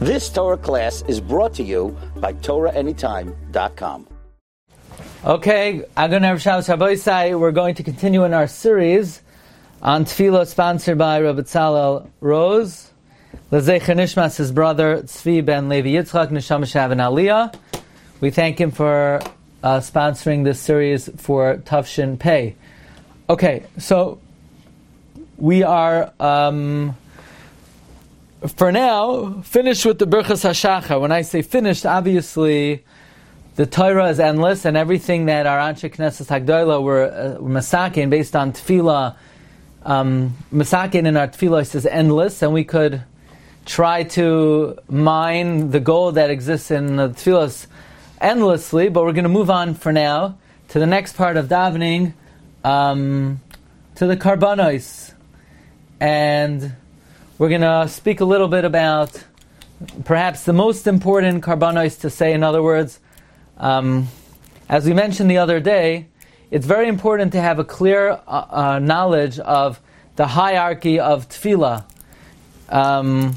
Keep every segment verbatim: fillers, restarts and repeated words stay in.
This Torah class is brought to you by Torah Anytime dot com. Okay, Agun Erev Shabbos Rabbi Isai, we're going to continue in our series on Tefillah, sponsored by Rabbi Tzalel Rose. L'zecher Nishmas, his brother Tzvi ben Levi Yitzchak, Neshama Shav and Aliyah. We thank him for uh, sponsoring this series for Tafshin Pei. Okay, so we are, um, for now, finished with the Birchas HaShachar. When I say finished, obviously the Torah is endless, and everything that our Anshe Knesset Hagdolah were uh, masakin based on Tefillah, um, masakin in our Tefillah is endless, and we could try to mine the gold that exists in the Tefillah endlessly, but we're going to move on for now to the next part of davening, um, to the Karbanos. And we're going to speak a little bit about perhaps the most important Karbanos to say. In other words, um, as we mentioned the other day, it's very important to have a clear uh, uh, knowledge of the hierarchy of Tefillah. Um,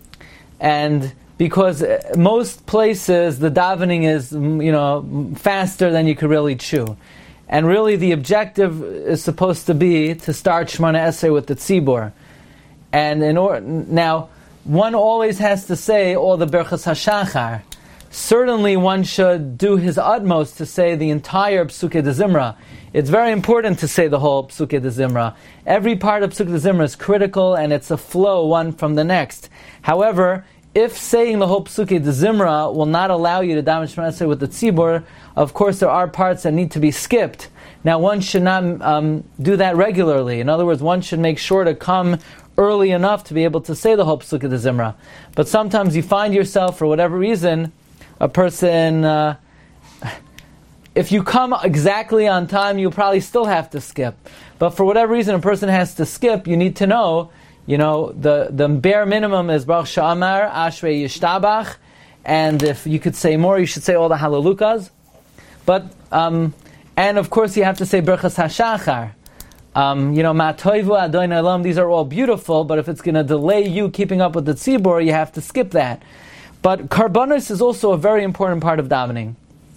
and because most places the davening is, you know, faster than you could really chew. And really the objective is supposed to be to start Shemona Esrei with the Tzibur. And in or- now, one always has to say all the Birchas HaShachar. Certainly one should do his utmost to say the entire Psukei de Zimra. It's very important to say the whole Psukei de Zimra. Every part of Psukei de Zimra is critical, and it's a flow one from the next. However, if saying the whole Psukei de Zimra will not allow you to daven Shemona Esrei with the Tzibur, of course there are parts that need to be skipped. Now one should not um, do that regularly. In other words, one should make sure to come early enough to be able to say the whole Psukei de Zimra. But sometimes you find yourself, for whatever reason, a person, uh, if you come exactly on time, you'll probably still have to skip. But for whatever reason a person has to skip, you need to know, you know, the, the bare minimum is Baruch Sha'amar, Ashrei Yishtabach, and if you could say more, you should say all the Halalukas. But, um, and of course you have to say Birchas HaShachar. Um, you know, Ma'toivu Adon Olam, these are all beautiful, but if it's going to delay you keeping up with the Tzibur, you have to skip that. But Karbanos is also a very important part of davening.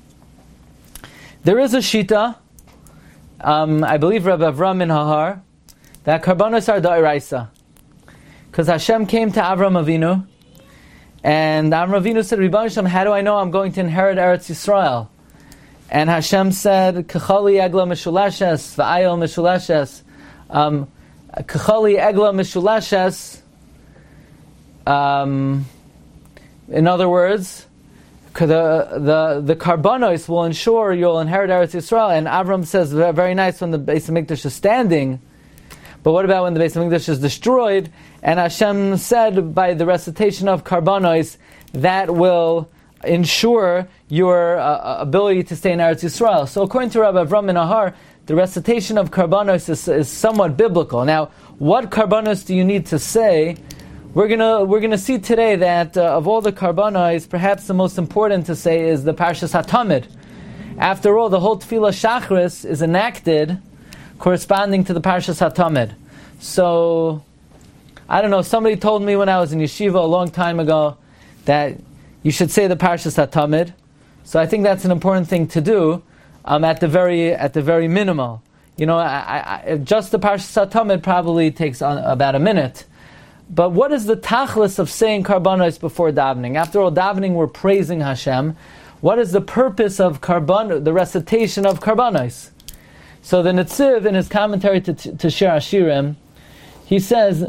There is a Shita, um, I believe Rabbi Avram min Hahar, that Karbanos are Da'iraisa. Because Hashem came to Avram Avinu, and Avram Avinu said, Ribbono Shel Olam, how do I know I'm going to inherit Eretz Yisrael? And Hashem said, Kachali egla mishulashes, v'ayel mishulashes. Kachali egla mishulashes. Um, in other words, the the the Karbanos will ensure you'll inherit Eretz Yisrael. And Avram says, very nice when the Beis HaMikdash is standing. But what about when the Beis HaMikdash is destroyed? And Hashem said, by the recitation of Karbanos, that will ensure your uh, ability to stay in Eretz Yisrael. So according to Rabbi Avram min Nahar, the recitation of Karbanos is, is somewhat biblical. Now, what Karbanos do you need to say? We're gonna we're gonna see today that uh, of all the Karbanos, perhaps the most important to say is the Parshas HaTamid. After all, the whole Tefillah Shachris is enacted corresponding to the Parshas HaTamid. So, I don't know, somebody told me when I was in yeshiva a long time ago that you should say the Parshas HaTamid. So I think that's an important thing to do um, at the very at the very minimal. You know, I, I, just the Parshas HaTamid probably takes on about a minute. But what is the tachlis of saying Karbanos before davening? After all, davening we're praising Hashem. What is the purpose of Karban, the recitation of Karbanos? So the Netziv, in his commentary to, to Shir Hashirim, he says,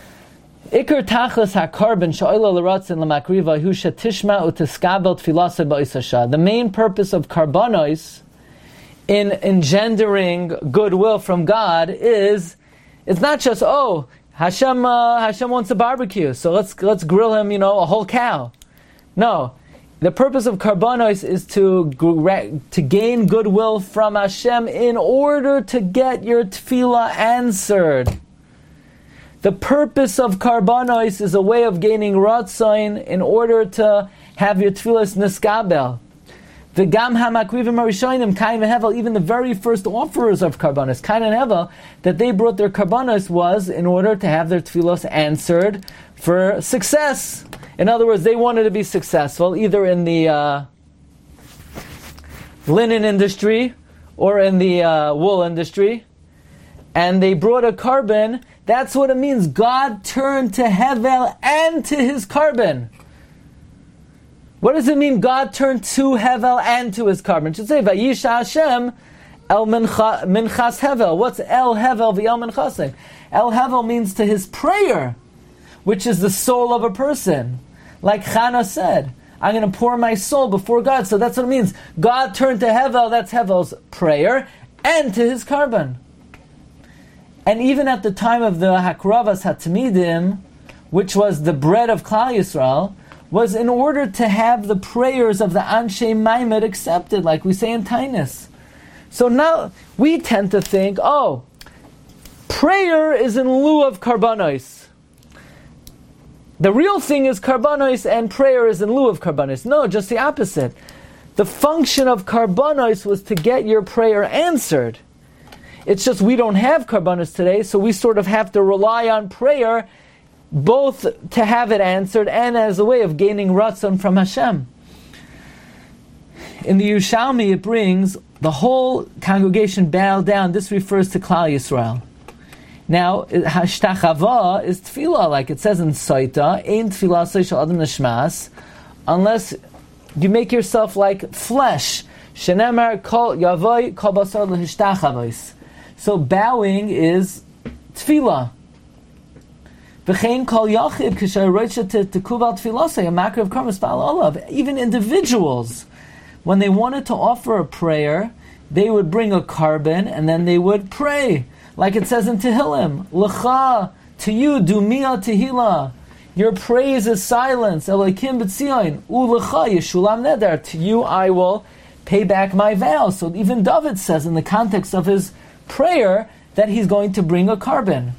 Ikar tachlis hakarban sha'oila l'ratzin l'makriva hu shetishma utiskabel tfilasa ba'isasha. The main purpose of Karbanos in engendering goodwill from God is, it's not just, oh, Hashem uh, Hashem wants a barbecue, so let's let's grill him, you know, a whole cow. No, the purpose of Karbanos is to to gain goodwill from Hashem in order to get your tefillah answered. The purpose of Karbanos is a way of gaining Ratzain in order to have your tefillas niskabel. The Gam Hamakrivim Harishonim, Kain and Hevel, even the very first offerers of Karbanos, Kain and Hevel, that they brought their Karbanos was in order to have their tefillos answered for success. In other words, they wanted to be successful, either in the uh, linen industry or in the uh, wool industry, and they brought a carbon. That's what it means. God turned to Hevel and to his carbon. What does it mean, God turned to Hevel and to his carbon? It should say, Vayisha Hashem El Minchas Hevel. What's El Hevel v'El Minchaseh? El Hevel means to his prayer, which is the soul of a person. Like Chana said, I'm going to pour my soul before God. So that's what it means. God turned to Hevel, that's Hevel's prayer, and to his carbon. And even at the time of the Hakravas HaTamidim, which was the bread of Klal Yisrael, was in order to have the prayers of the Anshe Maimed accepted, like we say in Tainus. So now we tend to think, oh, prayer is in lieu of karbanos. The real thing is karbanos and prayer is in lieu of karbanos. No, just the opposite. The function of karbanos was to get your prayer answered. It's just we don't have karbanos today, so we sort of have to rely on prayer both to have it answered and as a way of gaining ratzon from Hashem. In the Yerushalmi it brings the whole congregation bowed down. This refers to Klal Yisrael. Now, hashtachava is tefillah, like it says in Saita, ein tefillah seishal adam neshmas, unless you make yourself like flesh. Shenemar kol yavoi kol basar lehishtachavos. So bowing is tefillah. V'chein kol yachid k'shayrotcha tekuval tefillasei, a makar of karmas ba'al olav. Even individuals, when they wanted to offer a prayer, they would bring a carbon and then they would pray. Like it says in Tehillim, L'cha, to you, Dumia Tehillah, your praise is silence, Elokim b'tzion, U'lecha yeshulam neder, to you I will pay back my vow. So even David says in the context of his prayer that he's going to bring a carbon.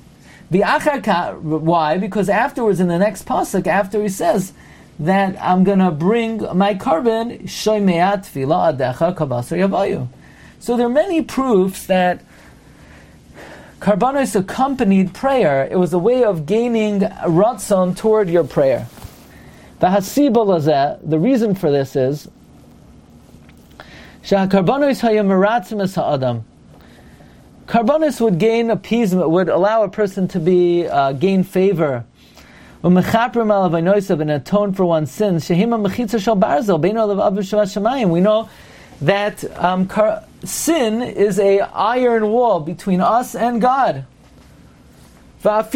Why? Because afterwards in the next pasuk, after he says that I'm going to bring my carbon, Shoymea tefillah adecha kabasar yavayu. So there are many proofs that karbanos accompanied prayer. It was a way of gaining ratzon toward your prayer. The hasiba lazeh, the reason for this is karbanos haya meratzim es ha'adam. Karbanos would gain appeasement, would allow a person to be uh, gain favor. And atone for one's sins. We know that um, car- sin is a iron wall between us and God. Even a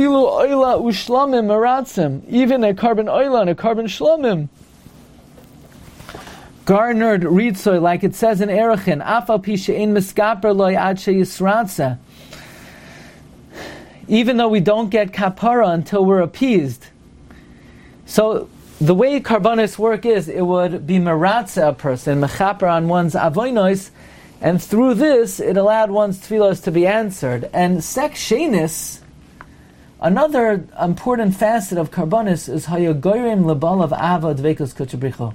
carbon oila and a carbon shlomim. Garnered ritzoy, like it says in Erechin, afal pi she'ein miskaper loy ad sheyisratza. Even though we don't get kapara until we're appeased. So the way karbanos work is, it would be meratza a person, mechaper on one's avoinos, and through this, it allowed one's tefillos to be answered. And sek shenis, another important facet of karbanos is hayogoyrim lebal of ava dvekos kuchabricho.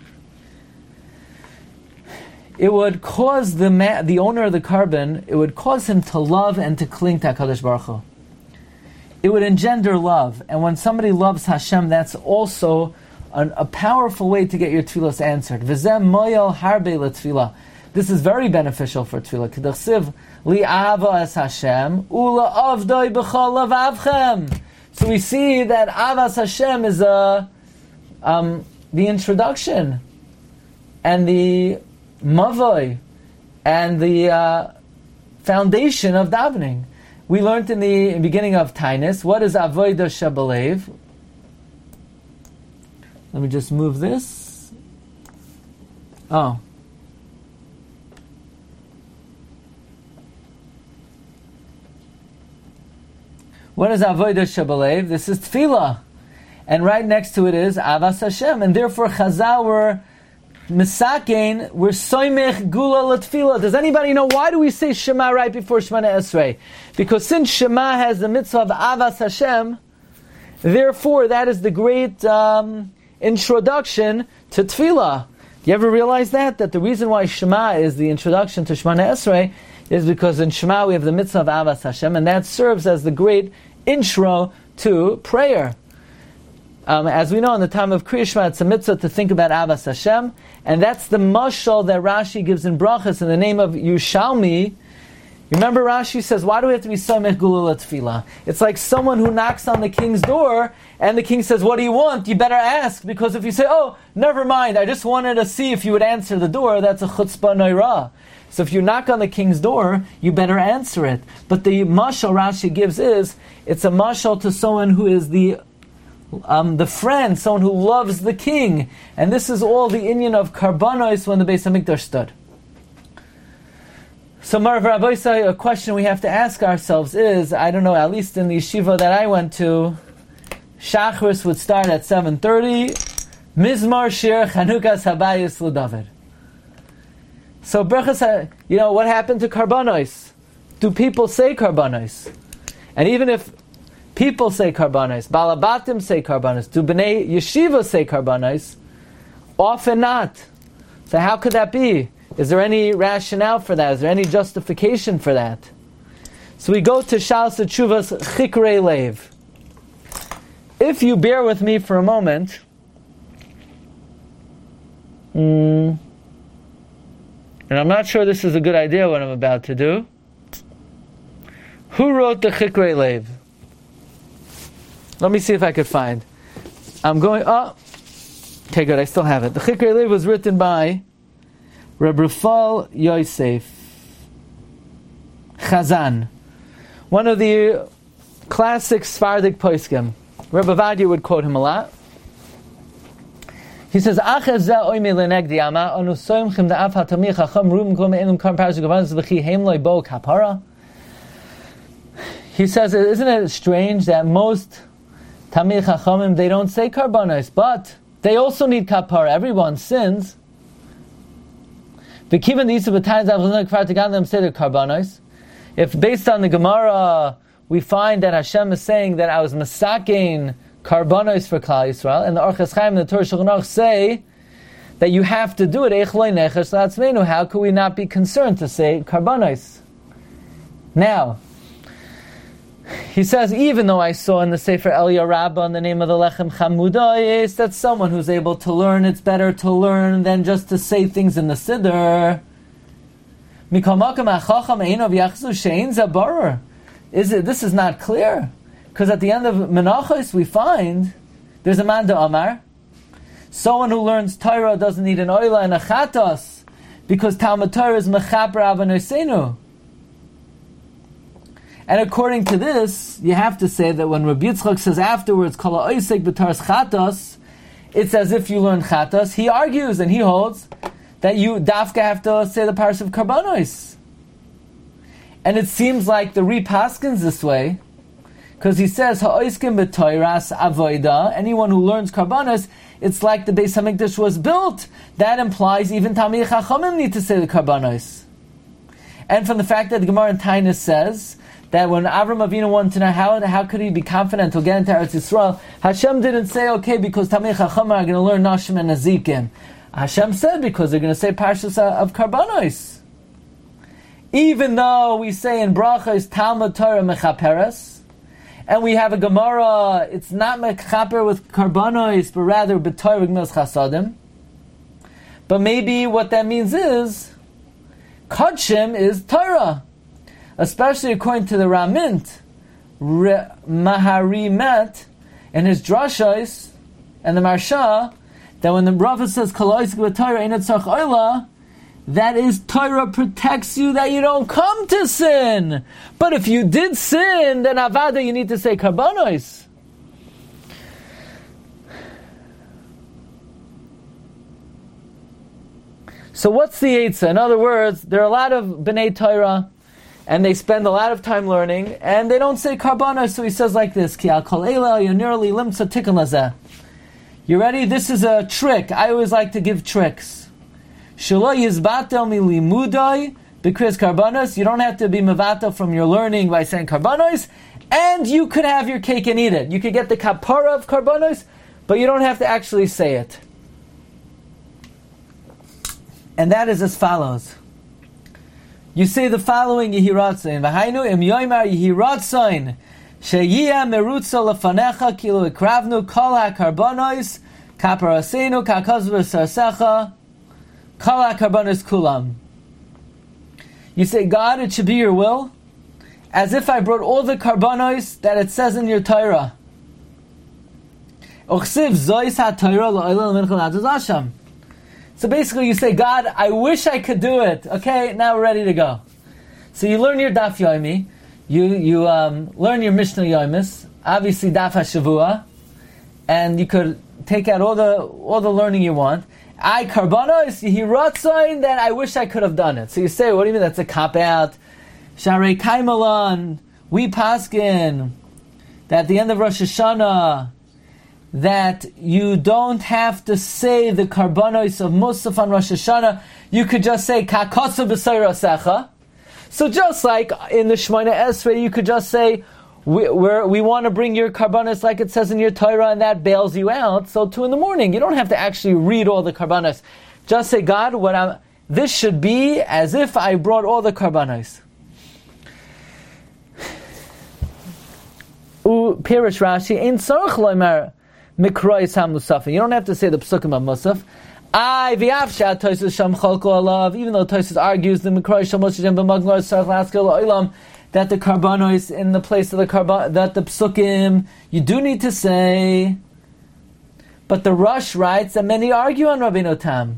It would cause the ma- the owner of the carbon, it would cause him to love and to cling to HaKadosh Baruch Hu. It would engender love. And when somebody loves Hashem, that's also an, a powerful way to get your tefillos answered. V'zem moyel harbe letefillah. This is very beneficial for tefillah. K'dachsiv li'ava es Hashem ula avdoi b'chol lavavchem. So we see that avas Hashem is a, um, the introduction and the mavoi and the uh, foundation of davening. We learned in the beginning of Tainus, what is avodah shebalev? Let me just move this. Oh. What is avodah shebalev? This is tefillah. And right next to it is avas Hashem. And therefore Chazal were Misakein, we're soymech gula latfila. Does anybody know why do we say Shema right before Shemana Esrei? Because since Shema has the mitzvah of Avas Hashem, therefore that is the great um, introduction to Tefillah. You ever realize that? That the reason why Shema is the introduction to Shemana Esrei is because in Shema we have the mitzvah of Avas Hashem, and that serves as the great intro to prayer. Um, as we know, in the time of Kriya Shema, it's a mitzvah to think about Avas Hashem, and that's the mashal that Rashi gives in Brachas in the name of Yerushalmi. Remember, Rashi says, why do we have to be Samech Gulula Tefillah? It's like someone who knocks on the king's door, and the king says, what do you want? You better ask, because if you say, oh, never mind, I just wanted to see if you would answer the door, that's a chutzpah noira. So if you knock on the king's door, you better answer it. But the mashal Rashi gives is, it's a mashal to someone who is the um, the friend, someone who loves the king. And this is all the inyan of Karbanos when the Beis HaMikdash stood. So, Marav Rabbi Say, a question we have to ask ourselves is, I don't know, at least in the yeshiva that I went to, Shachris would start at seven thirty, Mizmar Shir Chanukas Habayis L'David. So, Berachas, you know, what happened to Karbanos? Do people say Karbanos? And even if people say Karbanos, Balabatim say Karbanos, do B'nai Yeshiva say Karbanos? Often not. So how could that be? Is there any rationale for that? Is there any justification for that? So we go to Shalas Teshuvas Chikrei Lev. If you bear with me for a moment, mm, and I'm not sure this is a good idea what I'm about to do. Who wrote the Chikrei Lev? Let me see if I could find. I'm going, oh, okay, good, I still have it. The Chikrei Lev was written by Reb Rafal Yosef Chazan, one of the classic Sephardic poskim. Reb Avadia would quote him a lot. He says, He says, isn't it strange that most Tamir Chachamim, they don't say karbanos, but they also need kapara. Everyone sins. If based on the Gemara, we find that Hashem is saying that I was masakein karbanos for Klal Yisrael, and the Orchos Chaim and the Torah Shulchan Aruch say that you have to do it. How could we not be concerned to say karbanos? Now, he says, even though I saw in the Sefer Eliyah Rabbah in the name of the Lechem Chamudayis, that someone who's able to learn, it's better to learn than just to say things in the Siddur. Is it? This is not clear. Because at the end of Menachos we find, there's a man de Amar. Someone who learns Torah doesn't need an oila and a chatos, because Talmud Torah is mechaper avanosenu. And according to this, you have to say that when Rabbi Yitzchak says afterwards, Kala oisek b'taras chatos, it's as if you learn chatos. He argues and he holds that you dafka have to say the parsha of karbanos. And it seems like the Ripaskins this way, because he says ha'oiskim b'toiras avoida. Anyone who learns karbanos, it's like the Beis Hamikdash was built. That implies even Talmidei Chachamim need to say the karbanos. And from the fact that the Gemara in Tainus says that when Avram Avinu wanted to know how, how could he be confident to get into Eretz Yisrael, Hashem didn't say, okay, because Talmidei Chachamim are going to learn Nashim and Nazikim. Hashem said because they're going to say Parshas of Karbanos. Even though we say in Brachos Talmud Torah Mechaperes, and we have a Gemara, it's not Mechaper with Karbanos, but rather B'Torah Gmilas Chasadim. But maybe what that means is Kodshim is Torah. Especially according to the Ramint, Re- Maharimet, and his Drashos, and the Marsha, that when the Prophet says, Kaloisik v'Torah ain't tzarch oila, that is, Torah protects you that you don't come to sin. But if you did sin, then Avada, you need to say Karbanos. So what's the Eitzah? In other words, there are a lot of B'nai Torah, and they spend a lot of time learning, and they don't say Karbanos, so he says like this, Ki al kol eila yonir li limtza tikkun lazeh. You ready? This is a trick. I always like to give tricks. Shelo yizbatel mi limudai b'kris Karbanos. You don't have to be mevatel from your learning by saying Karbanos, and you could have your cake and eat it. You could get the kapara of Karbanos, but you don't have to actually say it. And that is as follows. You say the following Yehiratzain. V'hainu im yoymar Yehiratzain Sheyia merutza lefanecha kilu ikravnu kol hakarbonos kaparasenu kakaz v'sarsecha kol hakarbonos kulam. You say, God, it should be your will, as if I brought all the karbonos that it says in your Torah. So basically you say, God, I wish I could do it. Okay, now we're ready to go. So you learn your Daf Yomi, you you um, learn your Mishnah Yomis, obviously Daf HaShavua, and you could take out all the all the learning you want. I karbonos yihiratzayin that I wish I could have done it. So you say, what do you mean that's a cop out? Sharei kaimalan, we paskin that at the end of Rosh Hashanah that you don't have to say the karbonos of Musaf on Rosh Hashanah. You could just say kakotsu b'sayrasecha. So just like in the Shemona Esrei, you could just say we we're, we want to bring your karbonos like it says in your Torah, and that bails you out. So two in the morning, you don't have to actually read all the karbonos. Just say, God, what I'm, this should be as if I brought all the karbonos. U Pirish Rashi ein tzarich loimer mikrois hamusafim. You don't have to say the psukim of Musaf. I v'avshat Tosfos sham cholko alav. Even though Tosfos argues the mikrois sham moshem b'magmar tzarich laskil olam that the karbonos in the place of the karbon that the psukim you do need to say. But the Rush writes that many argue on Rabbeinu Tam.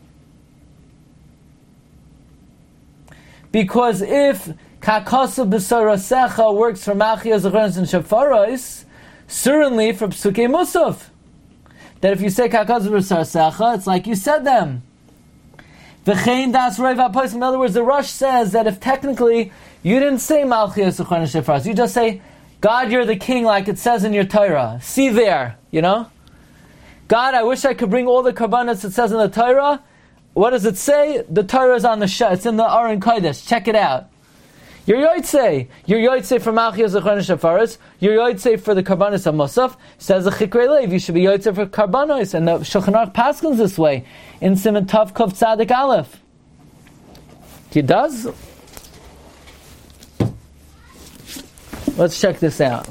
Because if Kakasav B'Sarasecha works for Machia Zechronos and Shafaros, certainly for Psukei Musaf. That if you say Kakasav B'Sarasecha, it's like you said them. V'chein das Rov HaPoskim. In other words, the Rush says that if technically you didn't say Machia Zechronos and Shafaros, you just say, God, you're the king like it says in your Torah. See there, you know? God, I wish I could bring all the karbanos it says in the Torah. What does it say? The Torah is on the shah. It's in the Aron Kodesh. Check it out. Your Yotzei. Your Yotzei for Machia Zechronos Shafaros. Your Yotzei for the Karbanos of Musaf. Says the Chikrei Lev. You should be Yotzei for Karbanos. And the Shulchan Aruch paskins this way. In Siman Tav Kov Tzadik Aleph. He does? Let's check this out.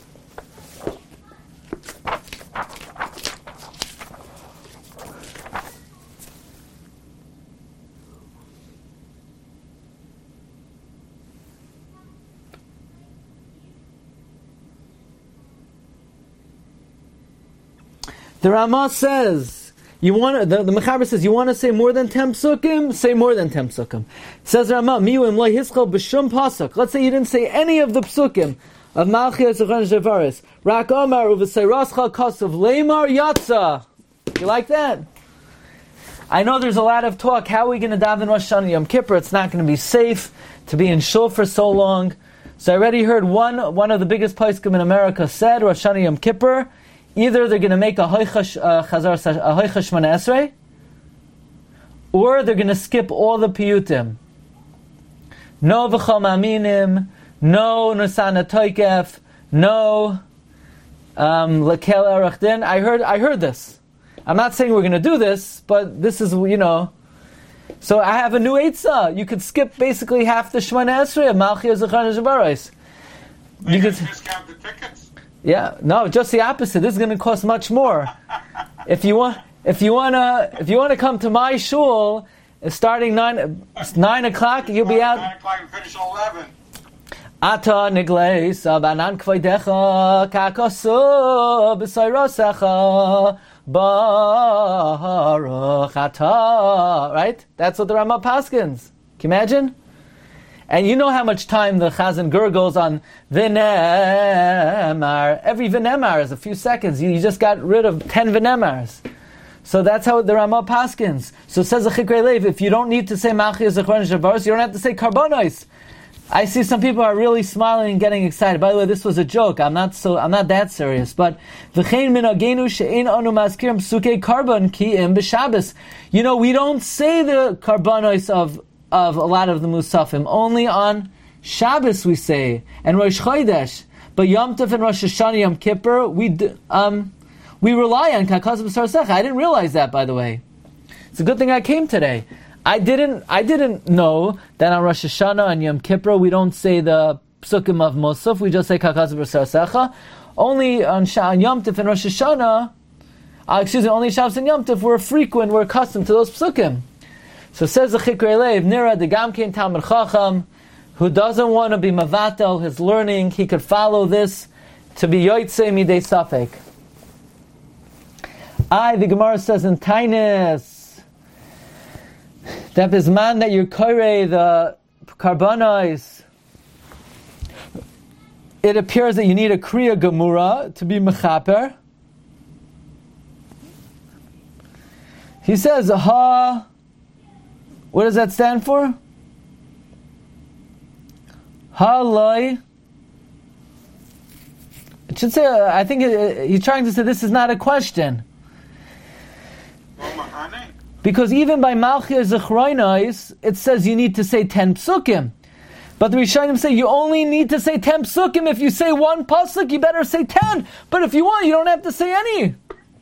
The Ramah says, you want the, the Mechaber says, you want to say more than ten psukim? Say more than ten psukim. Says Ramah, Miuim lo hischal b'shum pasuk. Let's say you didn't say any of the psukim of Malchia Zechronos Shafaros. Rak Omar uv'seirascha kasav leimar yatsa. You like that? I know there's a lot of talk. How are we going to daven Rosh Hashanah Yom Kippur? It's not going to be safe to be in shul for so long. So I already heard one one of the biggest poskim in America said Rosh Hashanah Yom Kippur. Either they're going to make a hoichash uh, chazar a hoichash Shemona Esrei, or they're going to skip all the piyutim. No v'chol ma'aminim, no nusana toikef, no lekel erech din. I heard, I heard this. I'm not saying we're going to do this, but this is, you know. So I have a new eitzah. You could skip basically half the Shemona Esrei of Malchia Zechronos Shafaros. You could discount the tickets. Yeah, no, just the opposite. This is going to cost much more. If you want, if you want to, if you want to come to my shul, starting nine nine o'clock, you'll be out. Nine o'clock and finish eleven. Ata nigleis abanan kvoidecha kakosu b'sayrosecha baruch ata. Right? That's what the Ramah paskins. Can you imagine? And you know how much time the Chazan gurgles on Vinemar. Every Vinemar is a few seconds. You, you just got rid of ten Vinemars. So that's how the Ramah paskins. So says the Chikrei Lev, if you don't need to say Malchia Zechronos Shafaros, you don't have to say Karbonos. I see some people are really smiling and getting excited. By the way, this was a joke. I'm not so. I'm not that serious. But v'chein minagenu she'ein anu maskirim psukei karbon ki im b'Shabbos. You know, we don't say the Karbonos of of a lot of the Musafim. Only on Shabbos we say, and Rosh Chodesh. But Yom Tov and Rosh Hashanah Yom Kippur, we um we rely on Kakasav B'Sarasecha. I didn't realize that, by the way. It's a good thing I came today. I didn't I didn't know that on Rosh Hashanah and Yom Kippur we don't say the psukim of Musaf. We just say Kakazav B'Sar. Only on Sha'an Yom Tov and Rosh Hashanah, uh, excuse me, only Shabbos and Yom Tov, we're frequent, we're accustomed to those psukim. So says the Chikrei Lev, Nira de Gamkein Talmid Chacham, who doesn't want to be Mavatel, his learning, he could follow this to be Yotzei Midei Safek. I, the Gemara says in Tainus, that Bisman that you're Korei, the Karbanos, it appears that you need a Kriya Gemura to be Mechaper. He says, Ha, what does that stand for? Haloi. It should say, uh, I think it, he's trying to say this is not a question. Because even by Malchia Zechroinais, it says you need to say ten psukim. But the Rishonim say you only need to say ten psukim. If you say one pasuk, you better say ten. But if you want, you don't have to say any.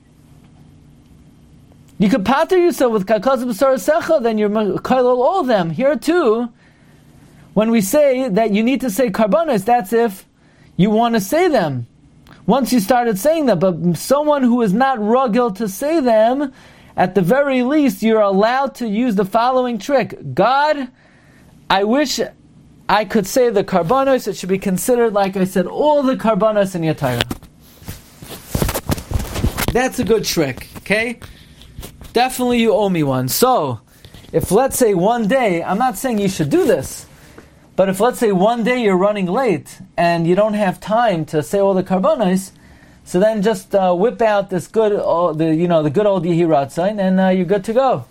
You could pater yourself with Kakaz B'Sar Secha, then you're Kailol all of them. Here too, when we say that you need to say Karbanos, that's if you want to say them. Once you started saying them, but someone who is not rugil to say them, at the very least, you're allowed to use the following trick. God, I wish I could say the Karbanos. It should be considered, like I said, all the Karbanos in your Torah. That's a good trick, okay? Definitely you owe me one. So, if let's say one day, I'm not saying you should do this, but if let's say one day you're running late and you don't have time to say all the Karbanos, so then just uh, whip out this good, uh, the you know the good old Yehi Ratzain, and uh, you're good to go.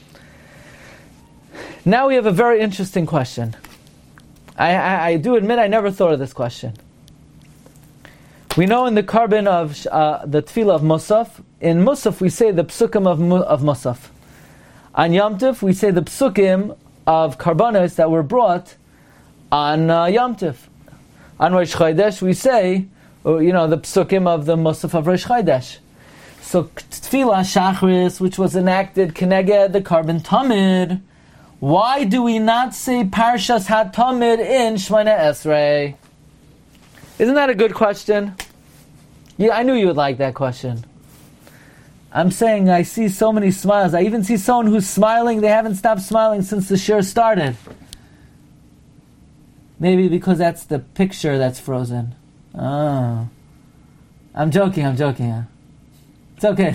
Now we have a very interesting question. I, I, I do admit I never thought of this question. We know in the carbon of uh, the Tefillah of Musaf, in Musaf we say the psukim of, of Musaf. On Yom Tov we say the psukim of Karbanos that were brought on uh, Yom Tov. On Rosh Chodesh we say, or, you know, the psukim of the Musaf of Rosh Chodesh. So Tefillah Shachris, which was enacted Keneged the carbon Tamid, why do we not say Parshas HaTamid in Shemona Esrei? Isn't that a good question? Yeah, I knew you would like that question. I'm saying I see so many smiles. I even see someone who's smiling. They haven't stopped smiling since the shir started. Maybe because that's the picture that's frozen. Oh. I'm joking, I'm joking. Huh? It's okay.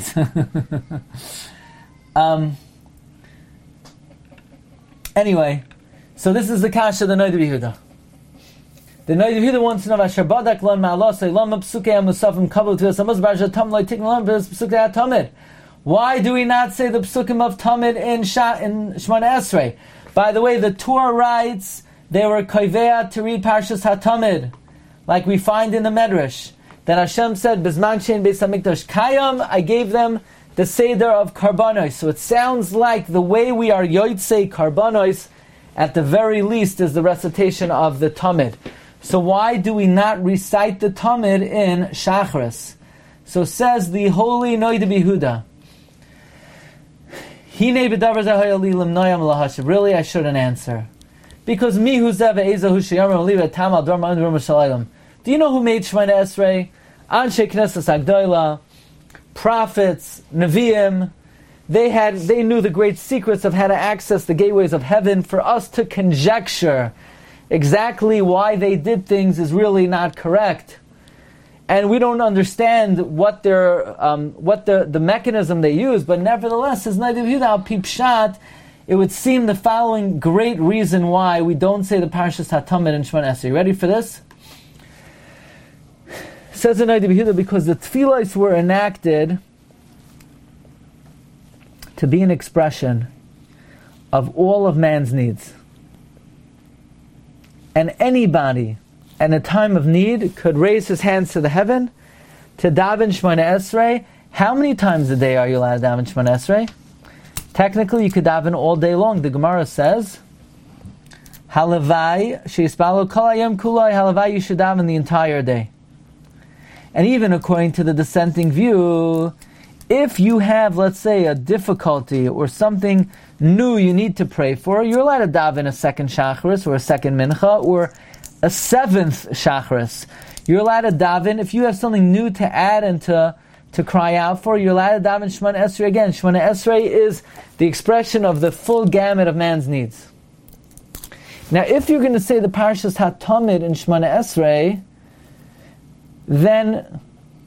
um... Anyway, so this is the kasha of the Noid Yehuda. The Noid Yehuda wants to know about Shabbadak Lan Ma'alosei Lama Psukei HaMusafim Kabul to Asamuz Barja Tam Loi Tikn Lam Psukei HaTamid. Why do we not say the Psukim of Tamid in Sha in Shemona Esrei? By the way, the Torah writes they were koivea to read Parshas HaTamid, like we find in the Medrash that Hashem said Bizman Shein Beis Hamikdash Kayam. I gave them the Seder of Karbanos. So it sounds like the way we are Yotzei Karbanos, at the very least, is the recitation of the Tamid. So why do we not recite the Tamid in Shachris? So says the holy Noid Yehuda. Really, I shouldn't answer. Because me who's ever Ezahu Sheyamar Oliva Tamal Dharma Andrum Shalayim. Do you know who made Shemona Esrei? Anshe Knesset Agdoila, prophets, Nevi'im, they had, they knew the great secrets of how to access the gateways of heaven. For us to conjecture exactly why they did things is really not correct. And we don't understand what their, um, what the, the mechanism they use, but nevertheless, as Noid Yehuda al Pi Pshat, it would seem the following great reason why we don't say the Parshas HaTamid in Shemona Esrei. Ready for this? Says in Noid Yehuda, because the tefillahs were enacted to be an expression of all of man's needs. And anybody in a time of need could raise his hands to the heaven to daven Shemona Esrei. How many times a day are you allowed to daven Shemona Esrei? Technically, you could daven all day long. The Gemara says, Halavai, sheispalu kol hayom kulai, halavai, you should daven the entire day. And even according to the dissenting view, if you have, let's say, a difficulty or something new you need to pray for, you're allowed to daven a second Shacharis or a second Mincha or a seventh Shachris. You're allowed to daven, if you have something new to add and to, to cry out for, you're allowed to daven Shemona Esrei again. Shemona Esrei is the expression of the full gamut of man's needs. Now, if you're going to say the Parshas HaTamid in Shemona Esrei, then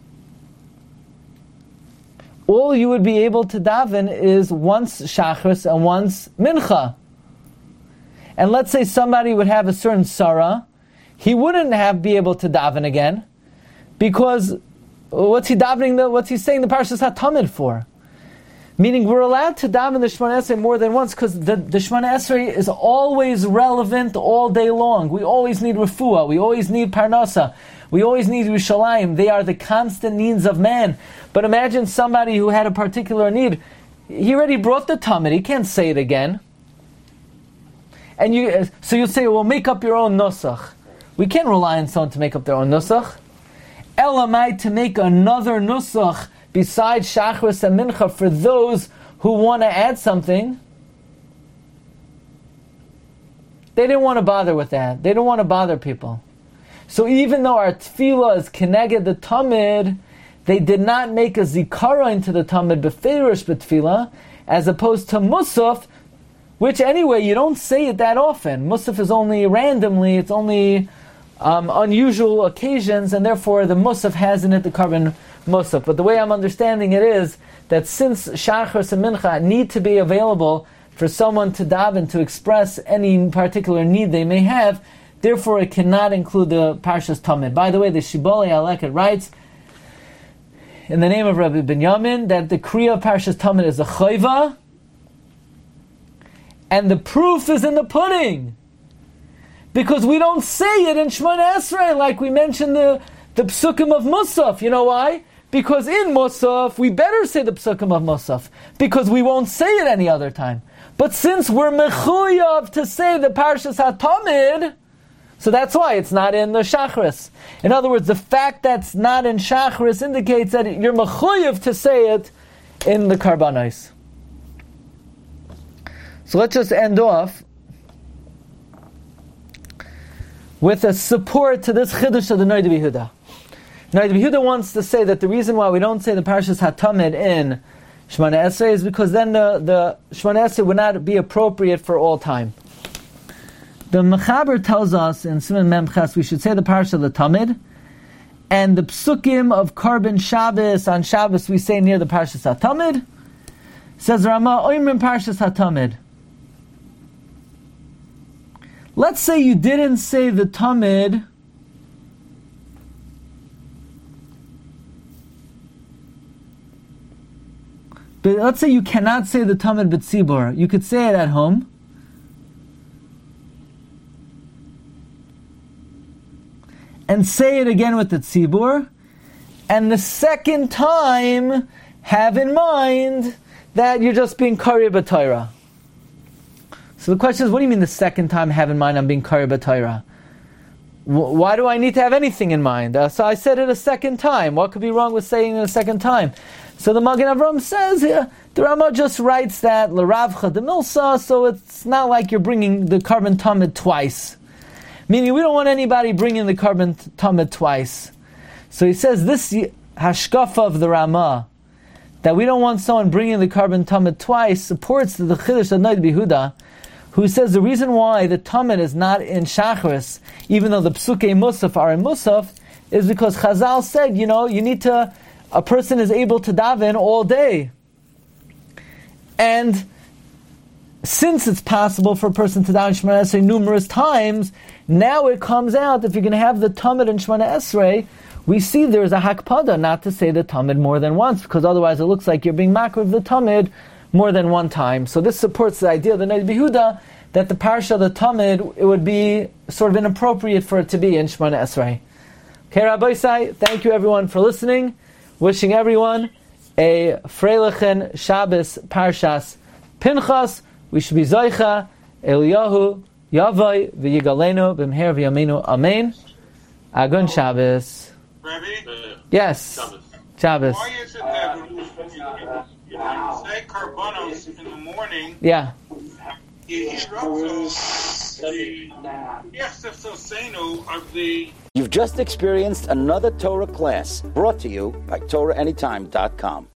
all you would be able to daven is once Shachris and once Mincha. And let's say somebody would have a certain Sarah, he wouldn't have be able to daven again, because what's he davening the, what's he saying the Parshas HaTamid for? Meaning we're allowed to daven the Shemona Esrei more than once, because the, the Shemona Esrei is always relevant all day long. We always need refuah, we always need parnasa, we always need Yerushalayim. They are the constant needs of man. But imagine somebody who had a particular need. He already brought the Tamid, he can't say it again. And you, so you'll say, well, make up your own nusach. We can't rely on someone to make up their own nusach. Elamai, to make another nusach besides Shachris and Mincha for those who want to add something. They didn't want to bother with that. They don't want to bother people. So even though our tefillah is keneged the Tamid, they did not make a zikara into the Tamid beferish b'tefillah, as opposed to Musaf, which anyway, you don't say it that often. Musaf is only randomly, it's only um, unusual occasions, and therefore the Musaf has in it the carbon Musaf. But the way I'm understanding it is that since Shachris and Mincha need to be available for someone to daven to express any particular need they may have, therefore it cannot include the Parshas Tamid. By the way, the Shibbolei Aleket writes, in the name of Rabbi Binyamin, that the Kriya of Parshas Tamid is a chayva, and the proof is in the pudding. Because we don't say it in Shemona Esrei, like we mentioned the, the Psukim of Musaf. You know why? Because in Musaf, we better say the Psukim of Musaf, because we won't say it any other time. But since we're mechuyav to say the Parshas HaTamid, so that's why it's not in the Shachris. In other words, the fact that it's not in Shachris indicates that you're mechuyav to say it in the Karbanos. So let's just end off with a support to this chiddush of the Noda B'Yehuda. Noda B'Yehuda wants to say that the reason why we don't say the Parshas HaTamid in Shemona Esrei is because then the, the Shemona Esrei would not be appropriate for all time. The Mechaber tells us in Siman Mem Ches we should say the Parsha of the Tamid, and the Psukim of Karban Shabbos on Shabbos we say near the Parshas HaTamid. Says Rama, Oimrim Parshas HaTamid. Let's say you didn't say the Tamid but let's say you cannot say the Tamid B'tzibur. You could say it at home. And say it again with the tzibur. And the second time, have in mind that you're just being Kari B'Torah. So the question is, what do you mean the second time have in mind I'm being Kari B'Torah? Why do I need to have anything in mind? Uh, so I said it a second time. What could be wrong with saying it a second time? So the Magen Avraham says here, the Rama just writes that L'Ravcha de Milsa, so it's not like you're bringing the Karban Tamid twice. Meaning we don't want anybody bringing the Karban Tamid twice. So he says this hashkafa of the Rama, that we don't want someone bringing the Karban Tamid twice, supports the Chiddush of Noda B'Yehuda, who says the reason why the Tamid is not in Shachris, even though the Psukei Musaf are in Musaf, is because Chazal said, you know, you need to, a person is able to daven all day. And since it's possible for a person to daven Shemona Esrei numerous times, now it comes out, if you're going to have the Tamid and Shemona Esrei, we see there's a hakpada not to say the Tamid more than once, because otherwise it looks like you're being makar of the Tamid more than one time. So this supports the idea of the Noda B'Yehuda that the Parsha of the Tamid, it would be sort of inappropriate for it to be in Shemona Esrei. Okay, Rabbi Isai, thank you everyone for listening. Wishing everyone a Freilichen Shabbos Parshas Pinchas. We should be Zoicha, Eliyahu, Yavai, V'yigalenu, B'mher V'yaminu, Amen. Agun Shabbos. Rabbi? Yes. Shabbos. Shabbos. Why is it that when you, you say Karbanos in the morning, Yeah. you interrupt the Yechsef Sosenu of the You've just experienced another Torah class brought to you by Torah Anytime dot com.